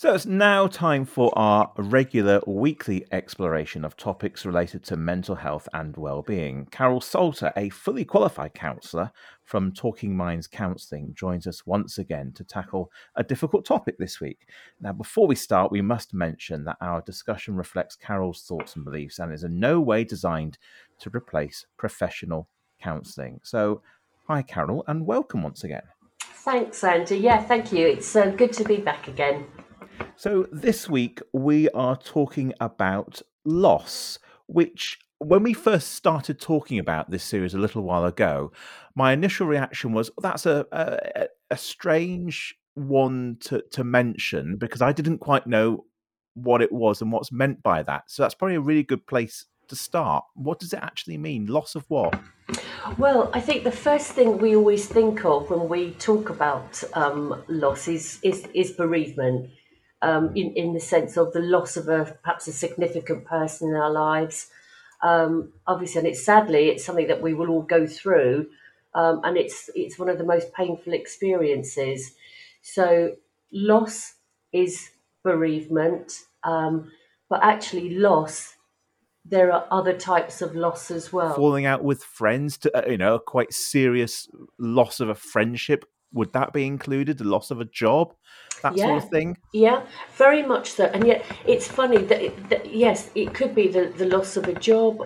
So it's now time for our regular weekly exploration of topics related to mental health and well-being. Carol Salter, a fully qualified counsellor from Talking Minds Counselling, joins us once again to tackle a difficult topic this week. Now, before we start, we must mention that our discussion reflects Carol's thoughts and beliefs and is in no way designed to replace professional counselling. So, hi, Carol, and welcome once again. Thanks, Andy. Yeah, thank you. It's good to be back again. So, this week we are talking about loss, which, when we first started talking about this series a little while ago, my initial reaction was that's a strange one to mention because I didn't quite know what it was and what's meant by that. So, that's probably a really good place to start. What does it actually mean? Loss of what? Well, I think the first thing we always think of when we talk about loss is bereavement, in the sense of the loss of perhaps a significant person in our lives. Obviously, and it's something that we will all go through, and it's one of the most painful experiences. So, loss is bereavement, but actually, loss there are other types of loss as well. Falling out with friends, to a quite serious loss of a friendship. Would that be included? The loss of a job, that sort of Yeah, thing. yeah, very much so. And yet, it's funny that yes, it could be the loss of a job,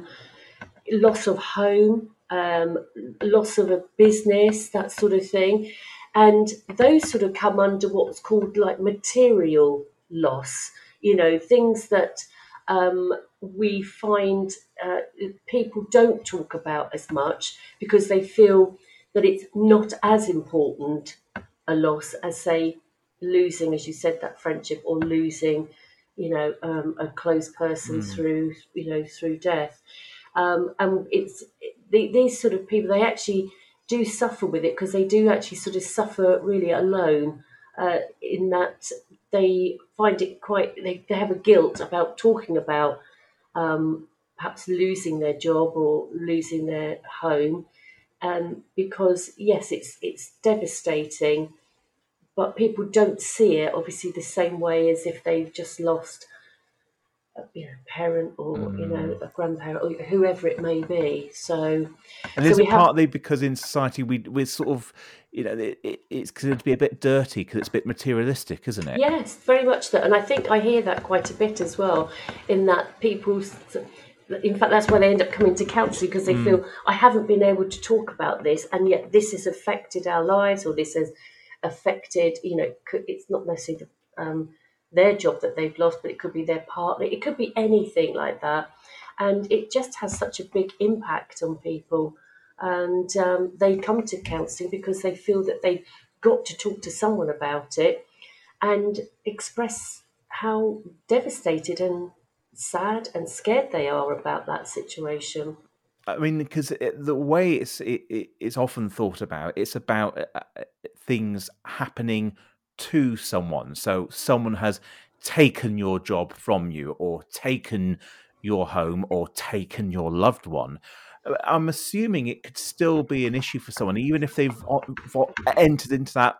loss of home, loss of a business, that sort of thing. And those sort of come under what's called like material loss, things that we find people don't talk about as much because they feel that it's not as important a loss as, say, losing, as you said, that friendship or losing, a close person Mm. through death. And these sort of people, they actually do suffer with it because they do actually sort of suffer really alone, in that they find it they have a guilt about talking about perhaps losing their job or losing their home, because yes, it's devastating, but people don't see it obviously the same way as if they've just lost parent or Mm. a grandparent or whoever it may be. So And so is we it have. partly because in society we're sort of, it's considered to be a bit dirty because it's a bit materialistic, isn't it? Yes, very much so. And I think I hear that quite a bit as well, in that in fact, that's why they end up coming to counselling, because they Mm. feel, I haven't been able to talk about this, and yet this has affected our lives, or this has affected, it's not necessarily their job that they've lost, but it could be their partner, it could be anything like that. And it just has such a big impact on people. And they come to counselling because they feel that they've got to talk to someone about it and express how devastated and sad and scared they are about that situation. I mean, because the way it's often thought about, it's about things happening to someone. So someone has taken your job from you, or taken your home, or taken your loved one. I'm assuming it could still be an issue for someone, even if they've entered into that,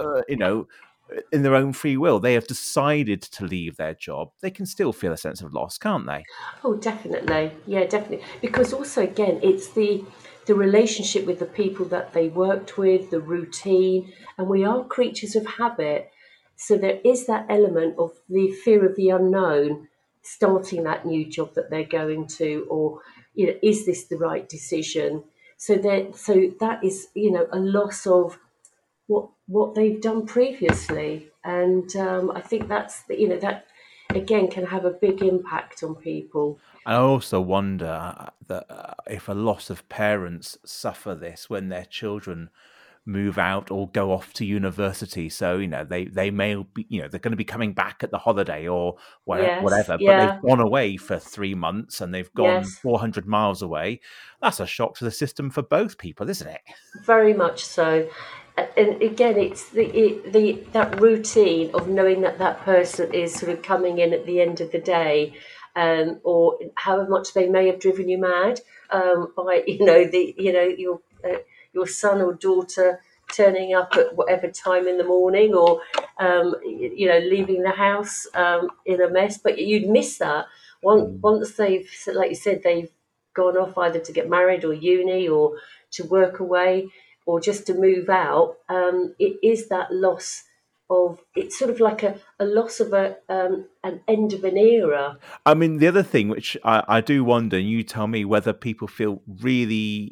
in their own free will. They have decided to leave their job. They can still feel a sense of loss, can't they? Oh, definitely. Yeah, definitely. Because also, again, it's the relationship with the people that they worked with, the routine, and we are creatures of habit. So there is that element of the fear of the unknown, starting that new job that they're going to, or is this the right decision? So that is a loss of what they've done previously, and I think that's that again can have a big impact on people. I also wonder that if a lot of parents suffer this when their children move out or go off to university. So, they may be, they're going to be coming back at the holiday or Yes, whatever, but they've yeah, gone away for 3 months and they've gone yes, 400 miles away. That's a shock to the system for both people, isn't it? very much so. And again, it's the that routine of knowing that that person is sort of coming in at the end of the day, or however much they may have driven you mad, by your son or daughter turning up at whatever time in the morning, or leaving the house in a mess. But you'd miss that once they've, like you said, they've gone off either to get married or uni or to work away or just to move out. It is that loss of, it's sort of like a loss of an end of an era. I mean, the other thing which I do wonder, and you tell me whether people feel really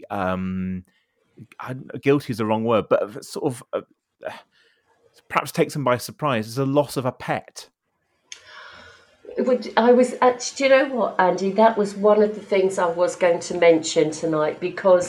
guilty is the wrong word, but sort of perhaps takes them by surprise, is a loss of a pet. I was actually, do you know what, Andy? That was one of the things I was going to mention tonight, because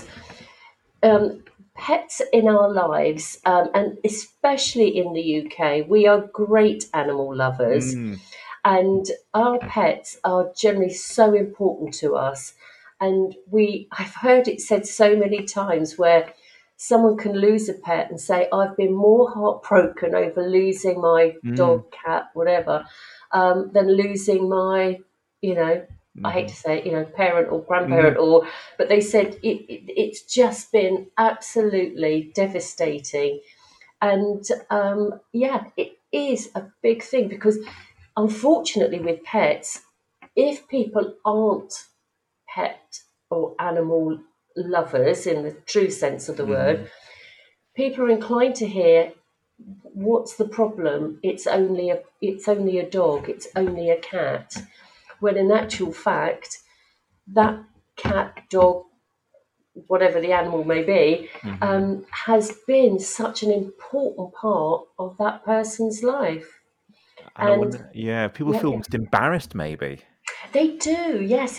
pets in our lives, and especially in the UK, we are great animal lovers, and our pets are generally so important to us. And I've heard it said so many times where someone can lose a pet and say, I've been more heartbroken over losing my dog, cat, whatever, than losing my, I hate to say it, parent or grandparent, but they said it's just been absolutely devastating. And it is a big thing, because unfortunately with pets, if people aren't pet or animal lovers in the true sense of the word, people are inclined to hear, what's the problem? It's only a dog, it's only a cat. When in actual fact, that cat, dog, whatever the animal may be, has been such an important part of that person's life. And I wonder, people feel almost embarrassed, maybe. They do, yes.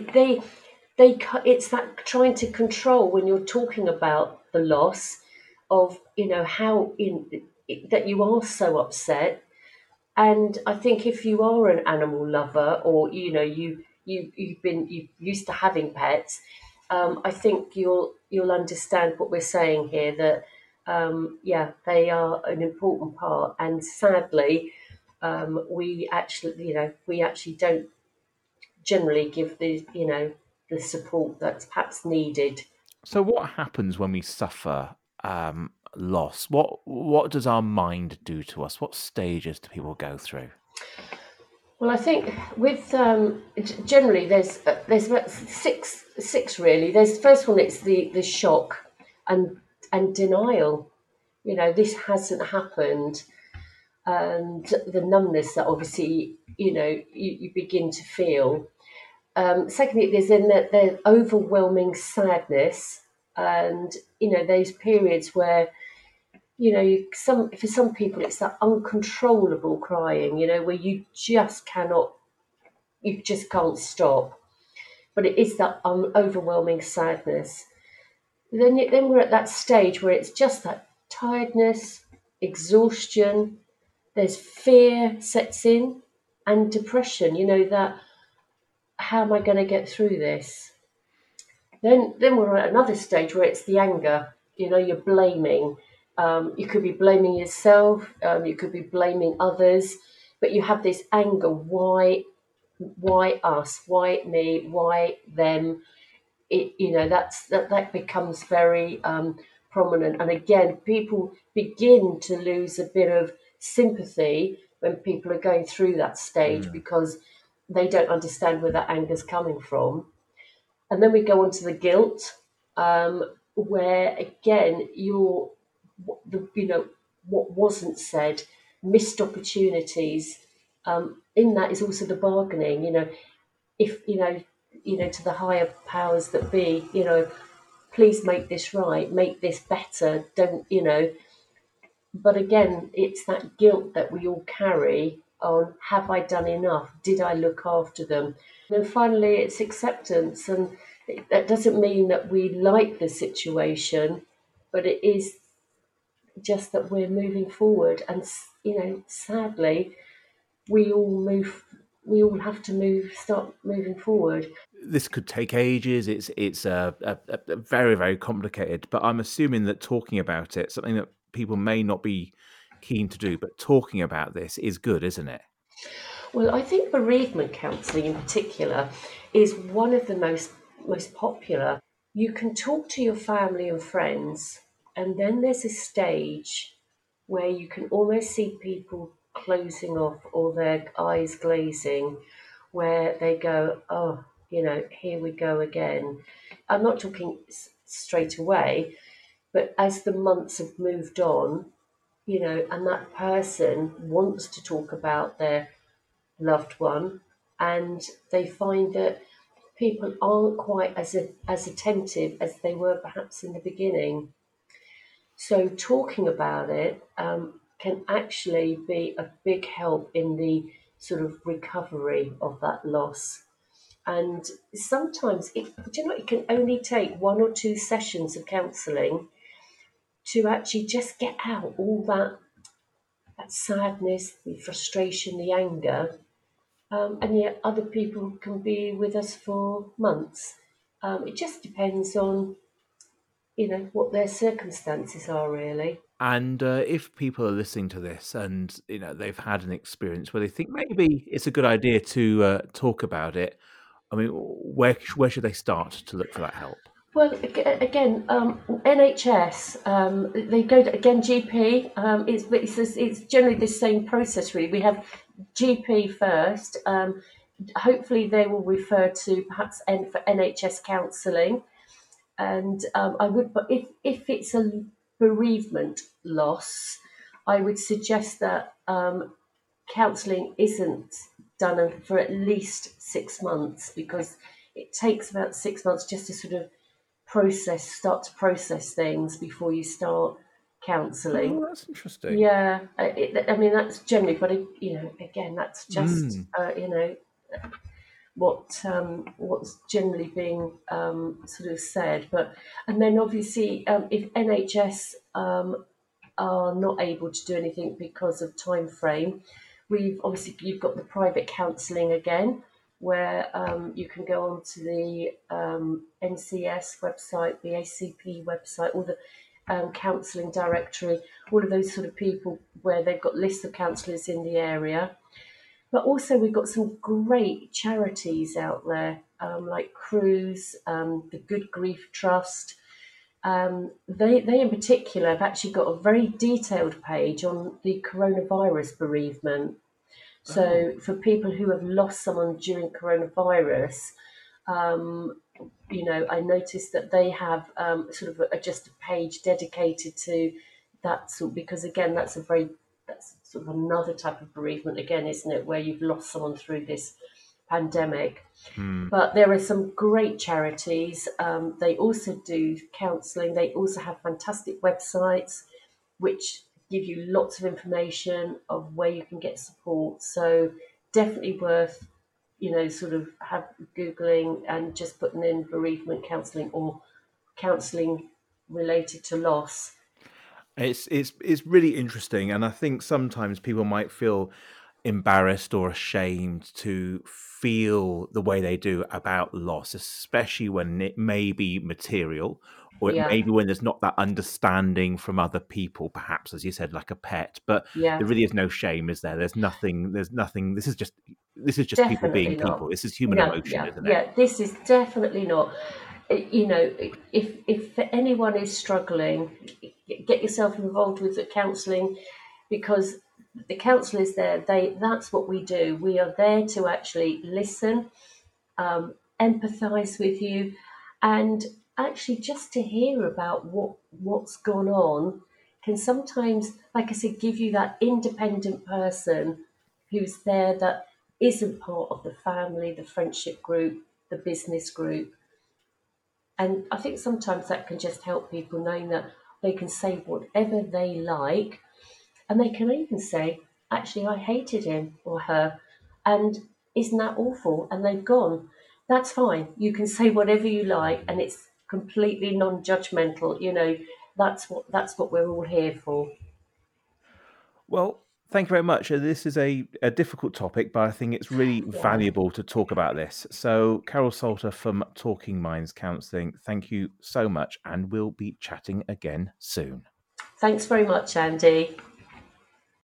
It's that trying to control when you're talking about the loss of, how that you are so upset. And I think if you are an animal lover, or you used to having pets, I think you'll understand what we're saying here. That they are an important part, and sadly, we actually don't generally give the support that's perhaps needed. So, what happens when we suffer loss? What does our mind do to us? What stages do people go through? Well, I think with generally there's about six really. There's the first one. It's the shock and denial. This hasn't happened, and the numbness that obviously you begin to feel. Secondly, there's then the overwhelming sadness, and those periods where for some people it's that uncontrollable crying, where you just can't stop. But it is that overwhelming sadness. Then we're at that stage where it's just that tiredness, exhaustion. There's fear sets in, and depression. That, how am I going to get through this? Then we're at another stage where it's the anger. You're blaming. You could be blaming yourself. You could be blaming others. But you have this anger. Why us? Why me? Why them? That becomes very prominent. And again, people begin to lose a bit of sympathy when people are going through that stage, because they don't understand where that anger's coming from. And then we go on to the guilt, where again what wasn't said, missed opportunities. In that is also the bargaining. If to the higher powers that be, please make this right, make this better. Don't. But again, it's that guilt that we all carry on, have I done enough? Did I look after them? And then finally, it's acceptance. And that doesn't mean that we like the situation, but it is just that we're moving forward. And, sadly, we all have to start moving forward. This could take ages. It's very, very complicated. But I'm assuming that talking about it, something that people may not be keen to do, but talking about this is good, isn't it? Well, I think bereavement counselling in particular is one of the most popular. You can talk to your family and friends, And then there's a stage where you can almost see people closing off or their eyes glazing, where they go, oh, here we go again. I'm not talking straight away, but as the months have moved on, and that person wants to talk about their loved one, and they find that people aren't quite as attentive as they were perhaps in the beginning. So talking about it can actually be a big help in the sort of recovery of that loss. And sometimes it can only take one or two sessions of counselling to actually just get out all that sadness, the frustration, the anger, and yet other people can be with us for months. It just depends on what their circumstances are, really. And if people are listening to this and they've had an experience where they think maybe it's a good idea to talk about it, I mean, where should they start to look for that help? Well, again, NHS, they go to, again, GP. It's generally the same process, really. We have GP first. Hopefully, they will refer to perhaps for NHS counselling. And I would, but if it's a bereavement loss, I would suggest that counselling isn't done for at least 6 months, because it takes about 6 months just to sort of start to process things before you start counselling. Oh, that's interesting. Yeah, I mean that's generally, but again, that's just what's generally being sort of said. But and then obviously, if NHS are not able to do anything because of time frame, you've got the private counselling again, where you can go onto the NCS website, the ACP website, all the counselling directory, all of those sort of people, where they've got lists of counsellors in the area. But also we've got some great charities out there, like Cruise, the Good Grief Trust. They in particular have actually got a very detailed page on the coronavirus bereavement. So for people who have lost someone during coronavirus, I noticed that they have sort of just a page dedicated to that because again, that's sort of another type of bereavement again, isn't it? Where you've lost someone through this pandemic. But there are some great charities. They also do counselling. They also have fantastic websites which give you lots of information of where you can get support. So definitely worth, sort of Googling and just putting in bereavement counselling or counselling related to loss. It's really interesting, and I think sometimes people might feel embarrassed or ashamed to feel the way they do about loss, especially when it may be material, or it Yeah, may be when there's not that understanding from other people, perhaps, as you said, like a pet. But yeah, there really is no shame, is there? There's nothing. There's nothing. This is just people being definitely people. not. This is human No, emotion, yeah, isn't it? yeah. This is definitely not. If anyone is struggling, get yourself involved with the counselling, because the counsellor is there. That's what we do. We are there to actually listen, empathise with you, and actually just to hear about what's gone on can sometimes, like I said, give you that independent person who's there that isn't part of the family, the friendship group, the business group. And I think sometimes that can just help people knowing that they can say whatever they like, and they can even say, actually, I hated him or her, and isn't that awful? And they've gone. That's fine. You can say whatever you like, and it's completely non-judgmental. That's what we're all here for. Well, thank you very much. This is a difficult topic, but I think it's really Yeah. valuable to talk about this. So, Carol Salter from Talking Minds Counselling, thank you so much, and we'll be chatting again soon. Thanks very much, Andy.